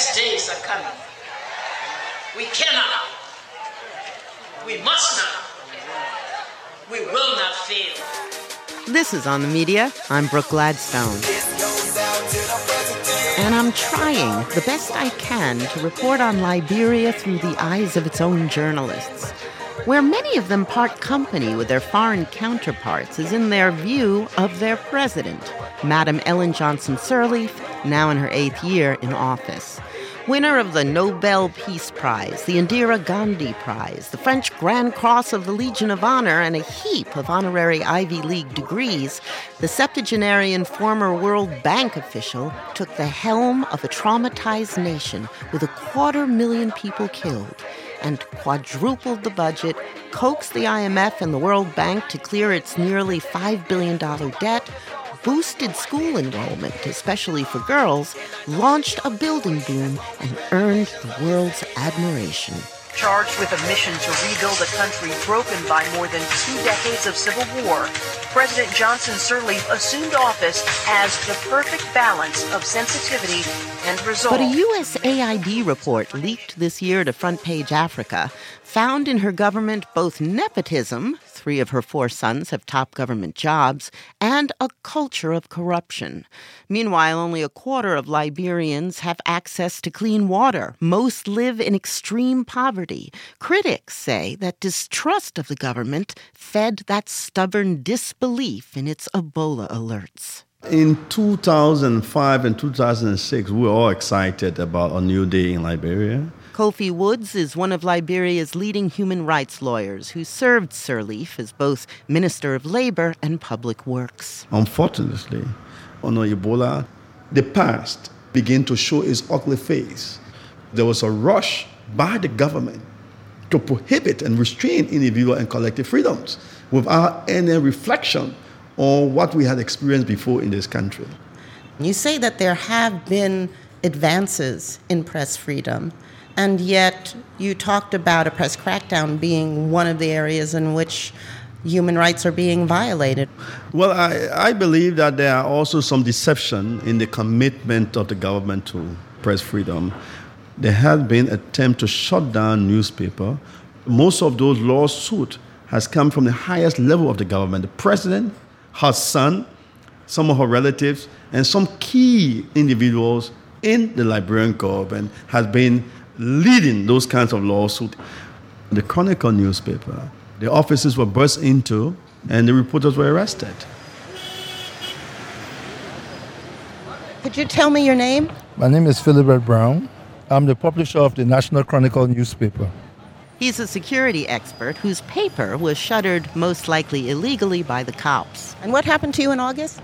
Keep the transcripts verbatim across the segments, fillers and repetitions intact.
best days are coming. We cannot, we must not, we will not fail. This is On the Media. I'm Brooke Gladstone. And I'm trying the best I can to report on Liberia through the eyes of its own journalists. Where many of them part company with their foreign counterparts is in their view of their president, Madam Ellen Johnson Sirleaf, now in her eighth year in office. Winner of the Nobel Peace Prize, the Indira Gandhi Prize, the French Grand Cross of the Legion of Honor, and a heap of honorary Ivy League degrees, the septuagenarian former World Bank official took the helm of a traumatized nation with a quarter million people killed and quadrupled the budget, coaxed the I M F and the World Bank to clear its nearly five billion dollars debt, boosted school enrollment, especially for girls, launched a building boom, and earned the world's admiration. Charged with a mission to rebuild a country broken by more than two decades of civil war, President Johnson Sirleaf assumed office as the perfect balance of sensitivity and resolve. But a U S A I D report leaked this year to Front Page Africa found in her government both nepotism, three of her four sons have top government jobs, and a culture of corruption. Meanwhile, only a quarter of Liberians have access to clean water. Most live in extreme poverty. Critics say that distrust of the government fed that stubborn disbelief in its Ebola alerts. In two thousand five and two thousand six, we were all excited about a new day in Liberia. Kofi Woods is one of Liberia's leading human rights lawyers who served Sirleaf as both Minister of Labor and Public Works. Unfortunately, on Ebola, the past began to show its ugly face. There was a rush by the government to prohibit and restrain individual and collective freedoms without any reflection on what we had experienced before in this country. You say that there have been advances in press freedom, and yet you talked about a press crackdown being one of the areas in which human rights are being violated. Well, I, I believe that there are also some deception in the commitment of the government to press freedom. There has been an attempt to shut down newspaper. Most of those lawsuits has come from the highest level of the government. The president, her son, some of her relatives, and some key individuals in the Liberian government has been leading those kinds of lawsuits. The Chronicle newspaper, the offices were burst into and the reporters were arrested. Could you tell me your name? My name is Philibert Brown. I'm the publisher of the National Chronicle newspaper. He's a security expert whose paper was shuttered most likely illegally by the cops. And what happened to you in August?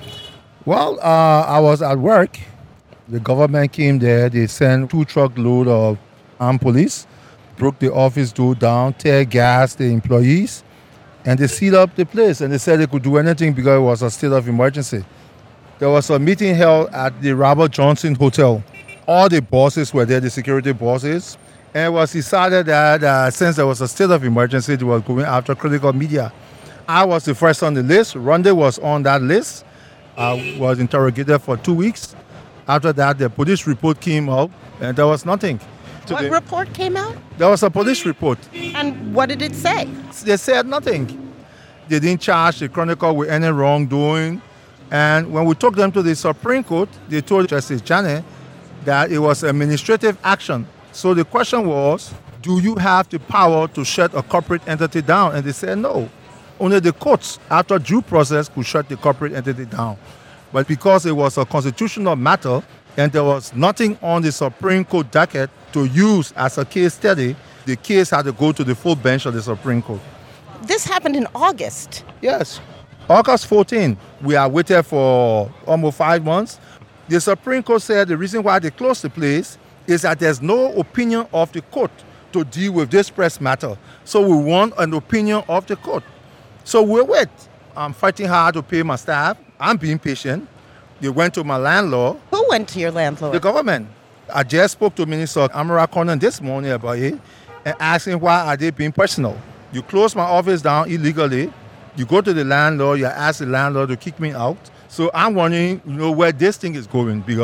Well, uh, I was at work. The government came there. They sent two truckload of armed police, broke the office door down, tear gas the employees, and they sealed up the place. And they said they could do anything because it was a state of emergency. There was a meeting held at the Robert Johnson Hotel. All the bosses were there, the security bosses. And it was decided that uh, since there was a state of emergency, they were going after critical media. I was the first on the list. Ronde was on that list. I was interrogated for two weeks. After that, the police report came out, and there was nothing. What report came out? There was a police report. And what did it say? They said nothing. They didn't charge the Chronicle with any wrongdoing. And when we took them to the Supreme Court, they told Justice Janneh that it was administrative action. So the question was, do you have the power to shut a corporate entity down? And they said no. Only the courts, after due process, could shut the corporate entity down. But because it was a constitutional matter and there was nothing on the Supreme Court docket to use as a case study, the case had to go to the full bench of the Supreme Court. This happened in August. Yes. August fourteenth. We are waited for almost five months. The Supreme Court said the reason why they closed the place is that there's no opinion of the court to deal with this press matter. So we want an opinion of the court. So we wait. I'm fighting hard to pay my staff. I'm being patient. They went to my landlord. Who went to your landlord? The government. I just spoke to Minister Amara Conan this morning about it and asking why are they being personal. You close my office down illegally. You go to the landlord. You ask the landlord to kick me out. So I'm wondering, you know, where this thing is going because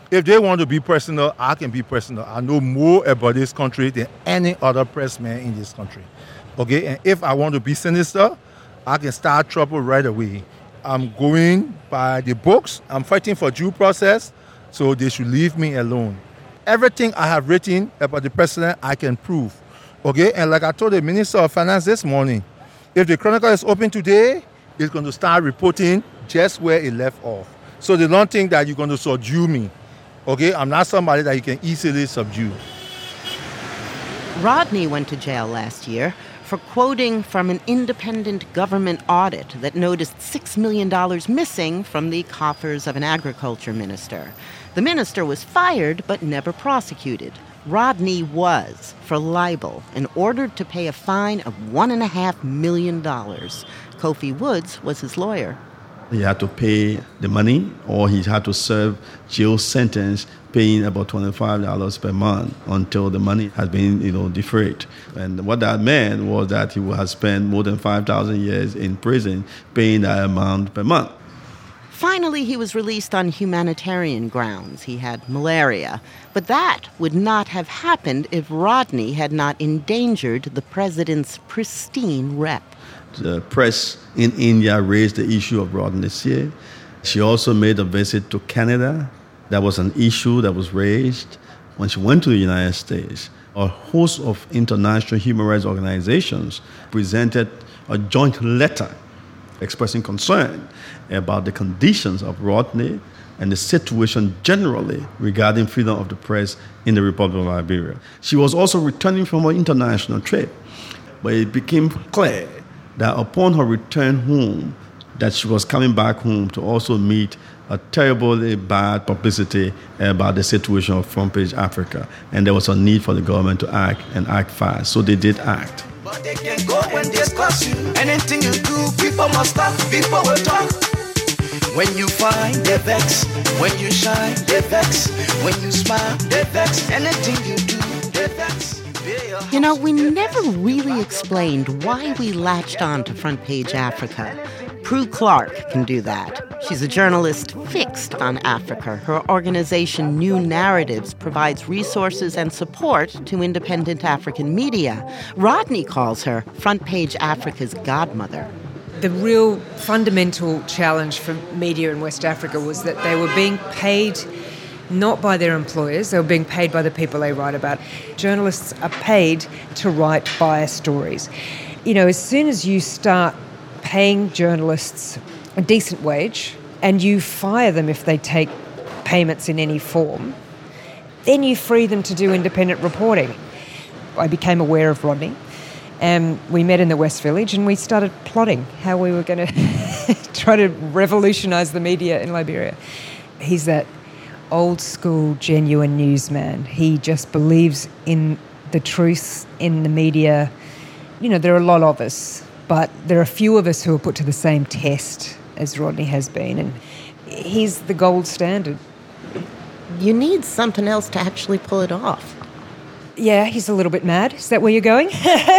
If they want to be personal, I can be personal. I know more about this country than any other pressman in this country. Okay, and if I want to be sinister, I can start trouble right away. I'm going by the books. I'm fighting for due process, so they should leave me alone. Everything I have written about the president, I can prove. Okay, and like I told the Minister of Finance this morning, if the Chronicle is open today, it's going to start reporting just where it left off. So they don't think that you're going to subdue me. Okay, I'm not somebody that you can easily subdue. Rodney went to jail last year for quoting from an independent government audit that noticed six million dollars missing from the coffers of an agriculture minister. The minister was fired but never prosecuted. Rodney was, for libel, and ordered to pay a fine of one point five million dollars. Kofi Woods was his lawyer. He had to pay the money, or he had to serve jail sentence paying about twenty-five dollars per month until the money has been, you know, deferred. And what that meant was that he would have spent more than five thousand years in prison paying that amount per month. Finally, he was released on humanitarian grounds. He had malaria. But that would not have happened if Rodney had not endangered the president's pristine rep. The press in India raised the issue of Rodney this year. She also made a visit to Canada. That was an issue that was raised. When she went to the United States, a host of international human rights organizations presented a joint letter expressing concern about the conditions of Rodney and the situation generally regarding freedom of the press in the Republic of Liberia. She was also returning from her international trip, but it became clear that upon her return home, that she was coming back home to also meet a terribly bad publicity about the situation of Front Page Africa. And there was a need for the government to act and act fast. So they did act. But they can go when they discuss you. Anything you do, people must stop, people will talk. When you find, they vex. When you shine, they vex. When you smile, they vex. Anything you do, they vex. You know, we never really explained why we latched on to Front Page Africa. Prue Clark can do that. She's a journalist fixed on Africa. Her organization, New Narratives, provides resources and support to independent African media. Rodney calls her Front Page Africa's godmother. The real fundamental challenge for media in West Africa was that they were being paid not by their employers, they were being paid by the people they write about. Journalists are paid to write biased stories. You know, as soon as you start paying journalists a decent wage and you fire them if they take payments in any form, then you free them to do independent reporting. I became aware of Rodney, and we met in the West Village and we started plotting how we were going to try to revolutionise the media in Liberia. He's that old school, genuine newsman. He just believes in the truth in the media. You know, there are a lot of us, but there are a few of us who are put to the same test as Rodney has been, and he's the gold standard. You need something else to actually pull it off. Yeah, he's a little bit mad. Is that where you're going?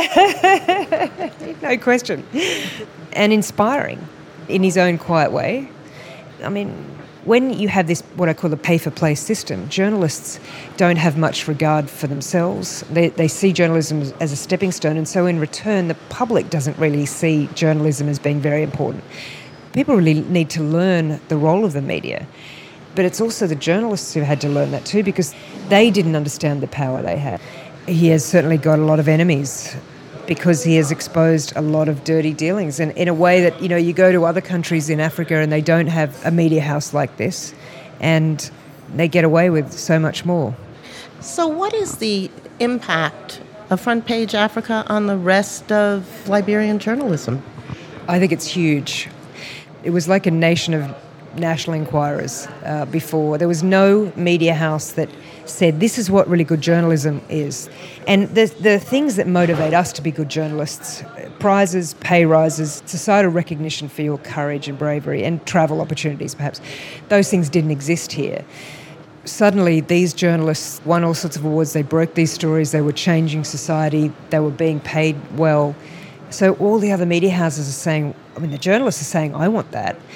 No question. And inspiring in his own quiet way. I mean, when you have this, what I call the pay-for-play system, journalists don't have much regard for themselves. They, they see journalism as a stepping stone, and so in return, the public doesn't really see journalism as being very important. People really need to learn the role of the media. But it's also the journalists who had to learn that too, because they didn't understand the power they had. He has certainly got a lot of enemies because he has exposed a lot of dirty dealings, and in a way that, you know, you go to other countries in Africa and they don't have a media house like this, and they get away with so much more. So what is the impact of Front Page Africa on the rest of Liberian journalism? I think it's huge. It was like a nation of national inquirers uh, before. There was no media house that said this is what really good journalism is. And the, the things that motivate us to be good journalists, prizes, pay rises, societal recognition for your courage and bravery, and travel opportunities perhaps, those things didn't exist here. Suddenly these journalists won all sorts of awards. They broke these stories. They were changing society. They were being paid well. So all the other media houses are saying, I mean, the journalists are saying, I want that.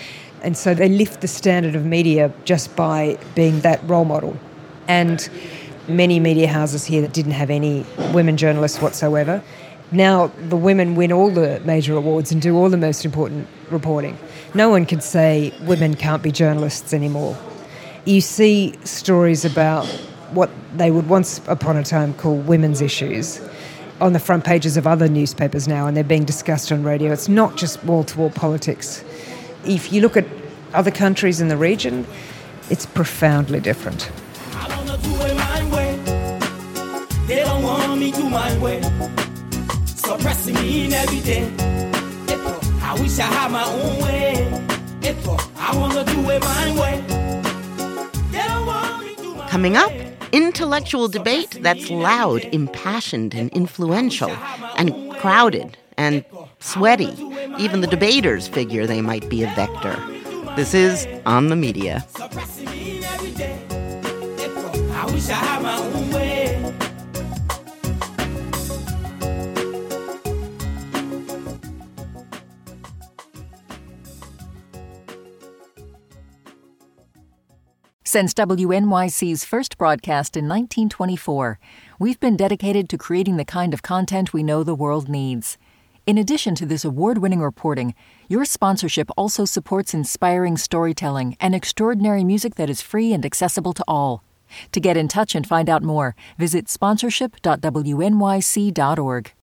And so they lift the standard of media just by being that role model. And many media houses here that didn't have any women journalists whatsoever. Now the women win all the major awards and do all the most important reporting. No one can say women can't be journalists anymore. You see stories about what they would once upon a time call women's issues on the front pages of other newspapers now, and they're being discussed on radio. It's not just wall-to-wall politics. If you look at other countries in the region, it's profoundly different. I wanna do it my way. They don't want me to my way. Suppressing me in every day. I wish I had my own way. I wanna do it my way. They don't want me to my Coming up, intellectual debate that's loud, impassioned, and influential, and crowded, and sweaty. Even the debaters figure they might be a vector. This is On the Media. Suppressing me in every day. I wish I had my own way. Since W N Y C's first broadcast in nineteen twenty-four, we've been dedicated to creating the kind of content we know the world needs. In addition to this award-winning reporting, your sponsorship also supports inspiring storytelling and extraordinary music that is free and accessible to all. To get in touch and find out more, visit sponsorship dot w n y c dot org.